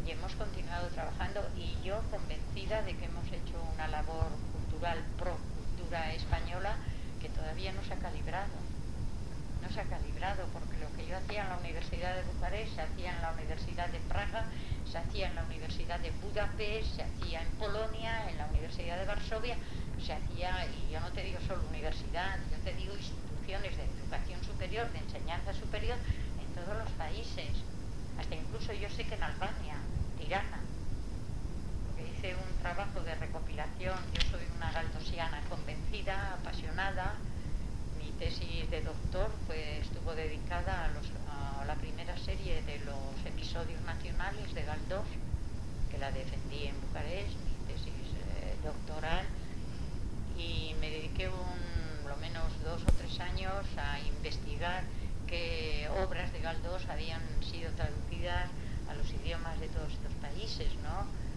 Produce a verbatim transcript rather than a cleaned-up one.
y hemos continuado trabajando, y yo convencida de que hemos hecho una labor cultural pro cultura española que todavía no se ha calibrado. No se ha calibrado, porque lo que yo hacía en la Universidad de Bucarest se hacía en la Universidad de Praga, se hacía en la Universidad de Budapest, se hacía en Polonia, en la Universidad de Varsovia, se hacía, y yo no te digo solo universidad, yo te digo instituciones de educación superior, de enseñanza superior, en todos los países, hasta incluso yo sé que en Albania, Tirana, porque hice un trabajo de recopilación, yo soy una galdosiana convencida, apasionada. Mi tesis de doctor fue, estuvo dedicada a, los, a la primera serie de los episodios nacionales de Galdós, que la defendí en Bucarest, mi tesis eh, doctoral, y me dediqué un, lo menos dos o tres años a investigar qué obras de Galdós habían sido traducidas a los idiomas de todos estos países, ¿no?